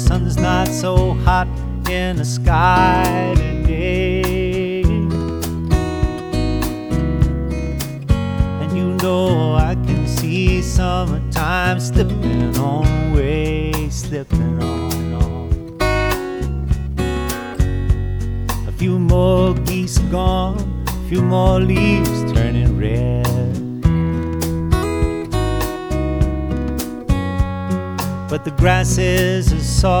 Sun's not so hot in the sky today, and you know I can see summertime slipping on away, slipping on and on. A few more geese gone, a few more leaves turning red, but the grass is as soft